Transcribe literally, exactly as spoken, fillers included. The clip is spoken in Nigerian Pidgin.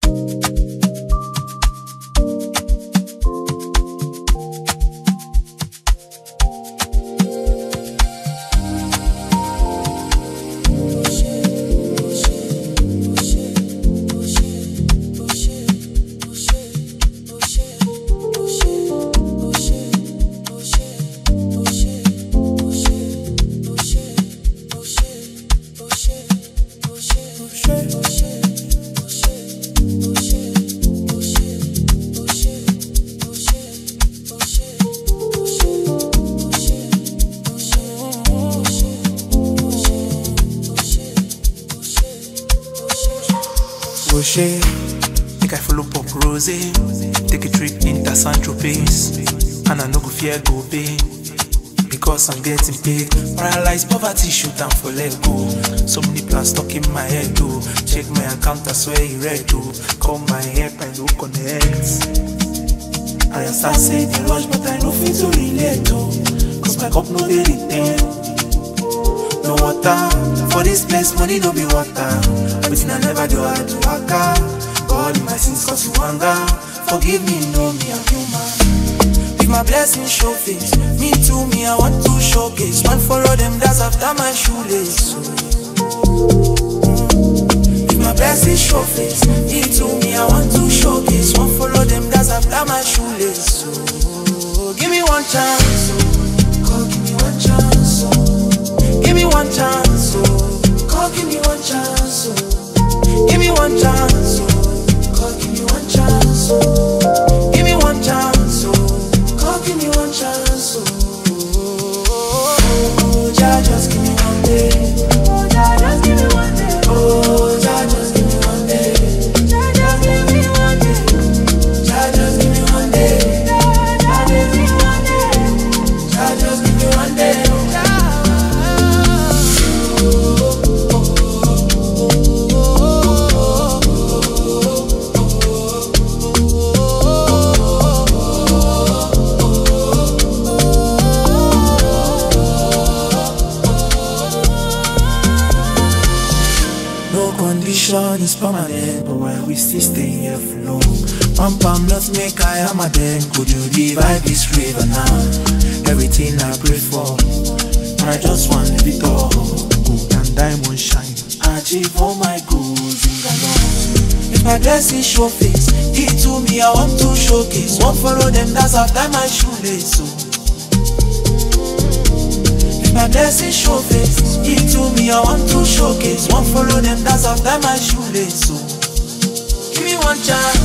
Rocher, make I follow Pop Rose, take a trip into Saint-Tropez, and I no go fear go pay, because I'm getting paid. Paralyzed poverty, shoot down for let go. So many plans stuck in my head, though. Check my account, I swear he read, though. Call my help, I no connect. And I start saying the rush, but I no fit to relate, though. Cause my cup no dey retain. No water, for this place money no be water. Everything I never do I do waka. God in my sins cause you hunger. Forgive me, know me I'm human. With my blessings show face. Me too, me I want to showcase. One follow them that's after my shoelace. With my blessings show face. Me too, me I want to showcase. One follow them that's after my shoelace. So give me one chance. God give me one chance. Give me one chance, oh. God, give me one chance, oh. Give me one chance, oh. God, give me one chance, oh. Give me one chance, oh. God, give me one chance, oh. Oh, Jah, just give me one day. Oh, Jah, just give me one day. Oh, Jah, just give me one day. Jah, just give me one day. Jah, just give me one day. Jah, just give me one day. Jah, just give me one day. Condition is permanent, but why we still stay here for long? Pam pam, let's make I am a den. Could you revive this river now? Everything I pray for, and I just want to be all. Gold and diamond shine, achieve all my goals in the Lord. If my blessings show face, it to me I want to showcase. Won't follow them, that's after my shoelace. So my blessings show face. It to me I want to showcase. Won't follow them, that's after my shoelace. So give me one chance.